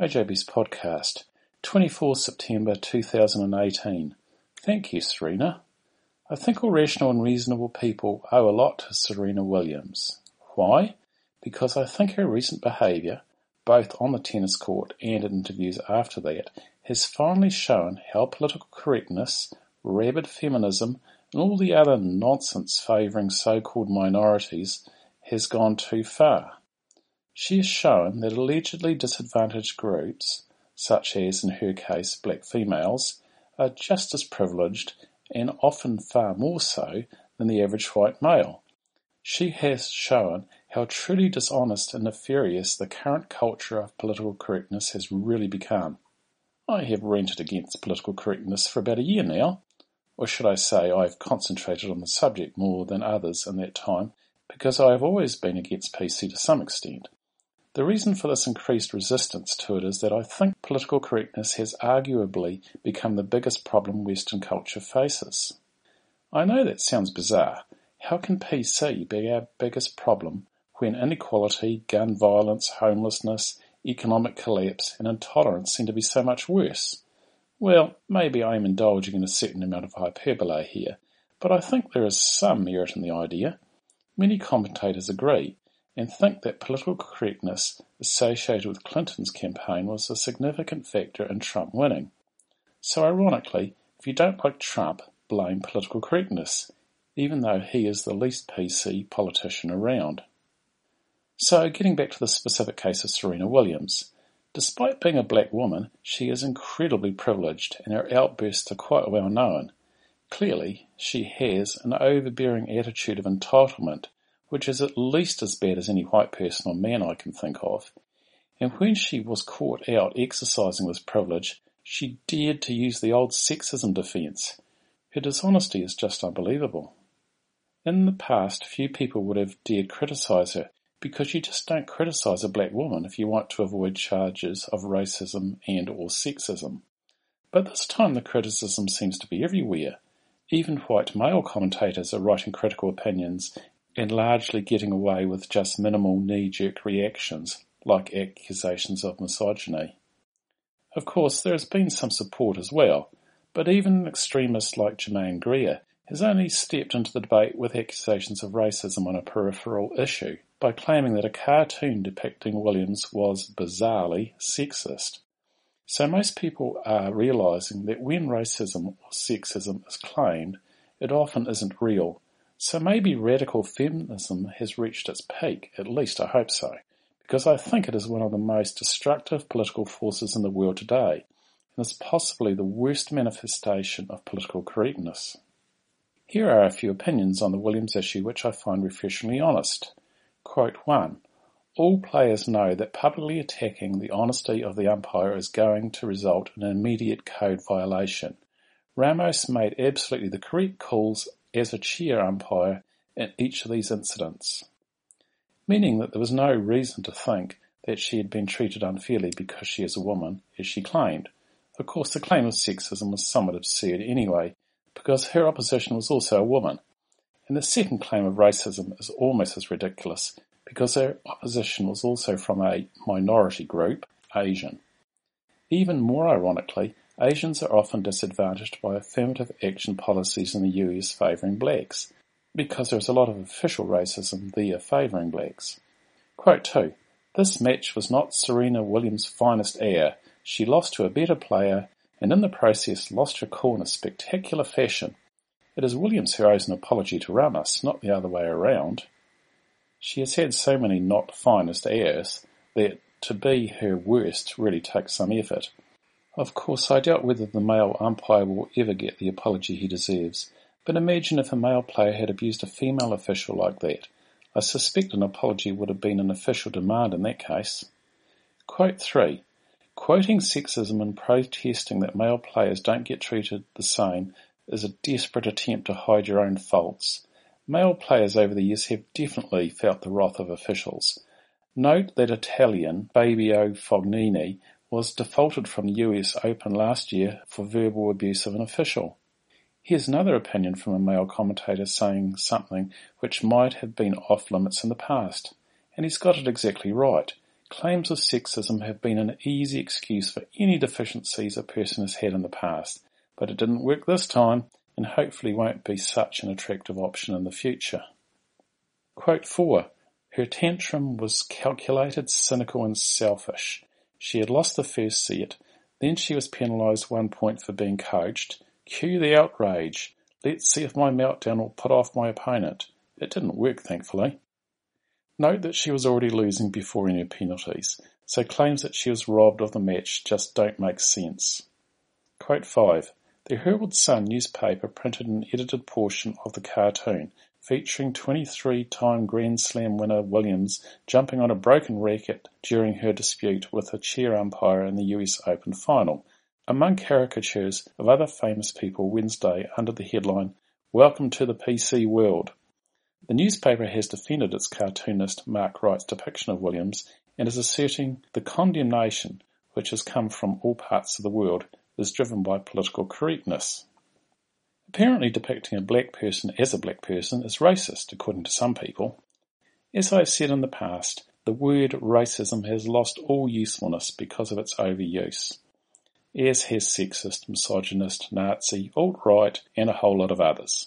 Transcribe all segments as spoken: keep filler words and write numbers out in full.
O J B's podcast, twenty-fourth September two thousand eighteen. Thank you, Serena. I think all rational and reasonable people owe a lot to Serena Williams. Why? Because I think her recent behaviour, both on the tennis court and in interviews after that, has finally shown how political correctness, rabid feminism, and all the other nonsense favouring so-called minorities has gone too far. She has shown that allegedly disadvantaged groups, such as, in her case, black females, are just as privileged, and often far more so, than the average white male. She has shown how truly dishonest and nefarious the current culture of political correctness has really become. I have ranted against political correctness for about a year now, or should I say I have concentrated on the subject more than others in that time, because I have always been against P C to some extent. The reason for this increased resistance to it is that I think political correctness has arguably become the biggest problem Western culture faces. I know that sounds bizarre. How can P C be our biggest problem when inequality, gun violence, homelessness, economic collapse and intolerance seem to be so much worse? Well, maybe I am indulging in a certain amount of hyperbole here, but I think there is some merit in the idea. Many commentators agree, and think that political correctness associated with Clinton's campaign was a significant factor in Trump winning. So ironically, if you don't like Trump, blame political correctness, even though he is the least P C politician around. So getting back to the specific case of Serena Williams, despite being a black woman, she is incredibly privileged and her outbursts are quite well known. Clearly, she has an overbearing attitude of entitlement, which is at least as bad as any white person or man I can think of. And when she was caught out exercising this privilege, she dared to use the old sexism defence. Her dishonesty is just unbelievable. In the past, few people would have dared criticise her, because you just don't criticise a black woman if you want to avoid charges of racism and or sexism. But this time the criticism seems to be everywhere. Even white male commentators are writing critical opinions and largely getting away with just minimal knee-jerk reactions, like accusations of misogyny. Of course, there has been some support as well, but even an extremist like Germaine Greer has only stepped into the debate with accusations of racism on a peripheral issue by claiming that a cartoon depicting Williams was bizarrely sexist. So most people are realising that when racism or sexism is claimed, it often isn't real. So maybe radical feminism has reached its peak, at least I hope so, because I think it is one of the most destructive political forces in the world today, and is possibly the worst manifestation of political correctness. Here are a few opinions on the Williams issue which I find refreshingly honest. Quote one. All players know that publicly attacking the honesty of the umpire is going to result in an immediate code violation. Ramos made absolutely the correct calls as a chair umpire in each of these incidents, meaning that there was no reason to think that she had been treated unfairly because she is a woman, as she claimed. Of course, the claim of sexism was somewhat absurd anyway, because her opposition was also a woman, and the second claim of racism is almost as ridiculous, because her opposition was also from a minority group, Asian. Even more ironically, Asians are often disadvantaged by affirmative action policies in the U S favouring blacks, because there is a lot of official racism there favouring blacks. Quote two. This match was not Serena Williams' finest hour. She lost to a better player, and in the process lost her cool in a spectacular fashion. It is Williams who owes an apology to Ramos, not the other way around. She has had so many not finest hours that to be her worst really takes some effort. Of course, I doubt whether the male umpire will ever get the apology he deserves, but imagine if a male player had abused a female official like that. I suspect an apology would have been an official demand in that case. Quote three. Quoting sexism and protesting that male players don't get treated the same is a desperate attempt to hide your own faults. Male players over the years have definitely felt the wrath of officials. Note that Italian Fabio Fognini was defaulted from the U S Open last year for verbal abuse of an official. Here's another opinion from a male commentator saying something which might have been off limits in the past, and he's got it exactly right. Claims of sexism have been an easy excuse for any deficiencies a person has had in the past, but it didn't work this time and hopefully won't be such an attractive option in the future. Quote four. Her tantrum was calculated, cynical and selfish. She had lost the first set, then she was penalised one point for being coached. Cue the outrage. Let's see if my meltdown will put off my opponent. It didn't work, thankfully. Note that she was already losing before any penalties, so claims that she was robbed of the match just don't make sense. Quote five. The Herald Sun newspaper printed an edited portion of the cartoon featuring twenty-three-time Grand Slam winner Williams jumping on a broken racket during her dispute with a chair umpire in the U S Open final, among caricatures of other famous people Wednesday under the headline, "Welcome to the P C world." The newspaper has defended its cartoonist Mark Wright's depiction of Williams and is asserting the condemnation, which has come from all parts of the world, is driven by political correctness. Apparently depicting a black person as a black person is racist, according to some people. As I have said in the past, the word racism has lost all usefulness because of its overuse, as has sexist, misogynist, Nazi, alt-right, and a whole lot of others.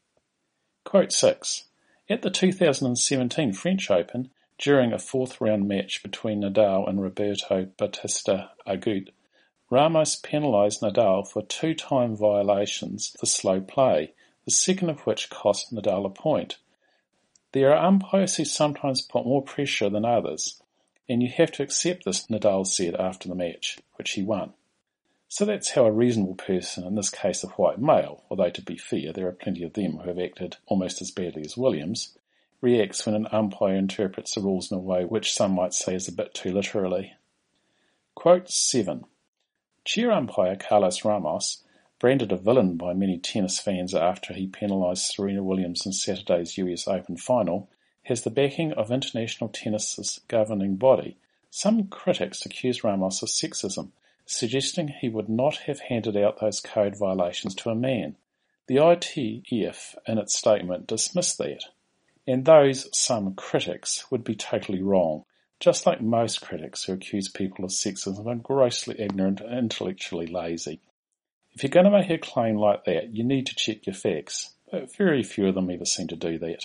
Quote six. At the two thousand seventeen French Open, during a fourth-round match between Nadal and Roberto Bautista Agut, Ramos penalised Nadal for two-time violations for slow play, the second of which cost Nadal a point. There are umpires who sometimes put more pressure than others, and you have to accept this, Nadal said after the match, which he won. So that's how a reasonable person, in this case a white male, although to be fair there are plenty of them who have acted almost as badly as Williams, reacts when an umpire interprets the rules in a way which some might say is a bit too literally. Quote seven. Chair umpire Carlos Ramos, branded a villain by many tennis fans after he penalised Serena Williams in Saturday's U S Open final, has the backing of international tennis's governing body. Some critics accuse Ramos of sexism, suggesting he would not have handed out those code violations to a man. The I T F, in its statement, dismissed that. And those some critics would be totally wrong, just like most critics who accuse people of sexism are grossly ignorant and intellectually lazy. If you're going to make a claim like that, you need to check your facts, but very few of them ever seem to do that.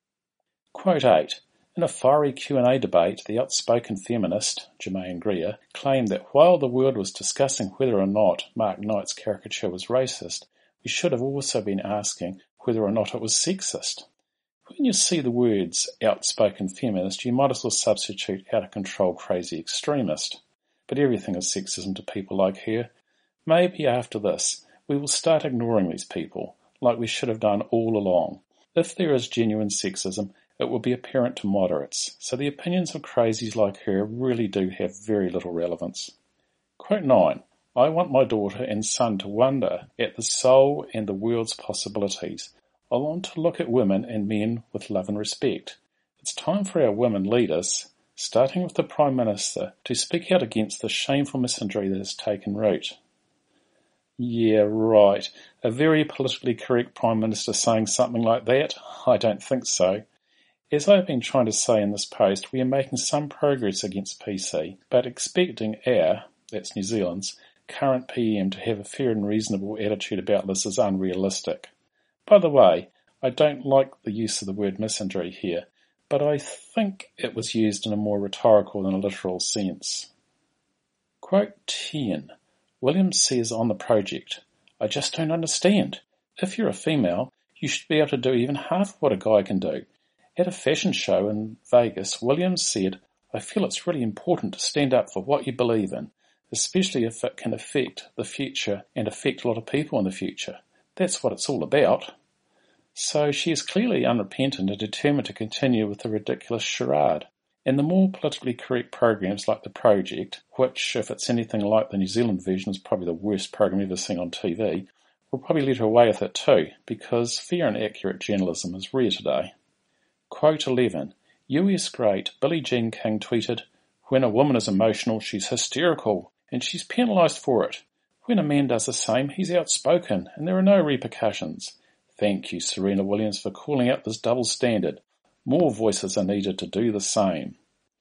Quote eight. In a fiery Q and A debate, the outspoken feminist, Germaine Greer, claimed that while the world was discussing whether or not Mark Knight's caricature was racist, we should have also been asking whether or not it was sexist. When you see the words outspoken feminist, you might as well substitute out-of-control crazy extremist. But everything is sexism to people like her. Maybe after this, we will start ignoring these people, like we should have done all along. If there is genuine sexism, it will be apparent to moderates, so the opinions of crazies like her really do have very little relevance. Quote nine. I want my daughter and son to wonder at the soul and the world's possibilities. I want to look at women and men with love and respect. It's time for our women leaders, starting with the Prime Minister, to speak out against the shameful misandry that has taken root. Yeah, right. A very politically correct Prime Minister saying something like that? I don't think so. As I have been trying to say in this post, we are making some progress against P C, but expecting our, that's New Zealand's, current P M to have a fair and reasonable attitude about this is unrealistic. By the way, I don't like the use of the word misandry here, but I think it was used in a more rhetorical than a literal sense. Quote ten. Williams says on the project, I just don't understand. If you're a female, you should be able to do even half what a guy can do. At a fashion show in Vegas, Williams said, I feel it's really important to stand up for what you believe in, especially if it can affect the future and affect a lot of people in the future. That's what it's all about. So she is clearly unrepentant and determined to continue with the ridiculous charade. And the more politically correct programs like The Project, which, if it's anything like the New Zealand version, is probably the worst program ever seen on T V, will probably let her away with it too, because fair and accurate journalism is rare today. Quote eleven. U S great Billie Jean King tweeted, when a woman is emotional, she's hysterical, and she's penalised for it. When a man does the same, he's outspoken, and there are no repercussions. Thank you, Serena Williams, for calling out this double standard. More voices are needed to do the same.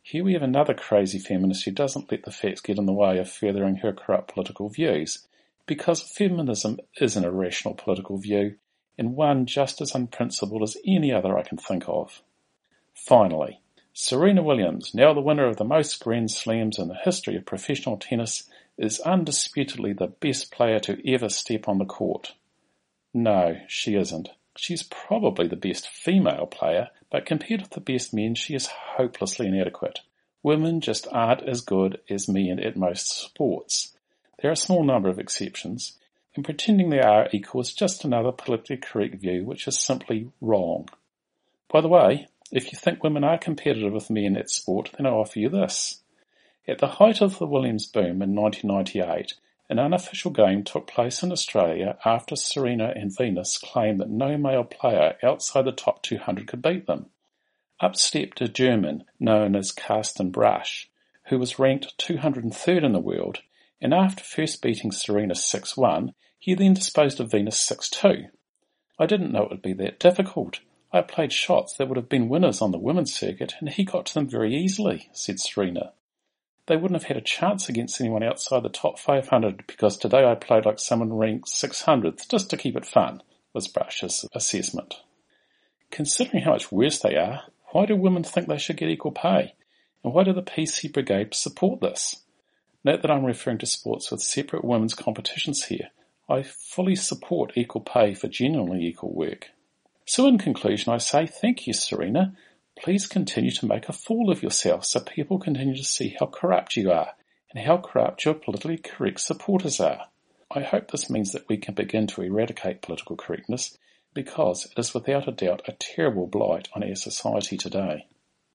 Here we have another crazy feminist who doesn't let the facts get in the way of furthering her corrupt political views, because feminism is an irrational political view, and one just as unprincipled as any other I can think of. Finally, Serena Williams, now the winner of the most Grand Slams in the history of professional tennis, is undisputedly the best player to ever step on the court. No, she isn't. She's probably the best female player, but compared with the best men, she is hopelessly inadequate. Women just aren't as good as men at most sports. There are a small number of exceptions, and pretending they are equal is just another politically correct view which is simply wrong. By the way, if you think women are competitive with men at sport, then I offer you this. At the height of the Williams boom in nineteen ninety-eight, an unofficial game took place in Australia after Serena and Venus claimed that no male player outside the top two hundred could beat them. Up stepped a German known as Carsten Brasch, who was ranked two hundred third in the world, and after first beating Serena six one, he then disposed of Venus six two. I didn't know it would be that difficult. I played shots that would have been winners on the women's circuit, and he got to them very easily, said Serena. They wouldn't have had a chance against anyone outside the top five hundred because today I played like someone ranked six hundredth just to keep it fun, was Brasch's assessment. Considering how much worse they are, why do women think they should get equal pay? And why do the P C Brigade support this? Note that I'm referring to sports with separate women's competitions here. I fully support equal pay for genuinely equal work. So in conclusion, I say thank you, Serena. Please continue to make a fool of yourself so people continue to see how corrupt you are and how corrupt your politically correct supporters are. I hope this means that we can begin to eradicate political correctness because it is without a doubt a terrible blight on our society today.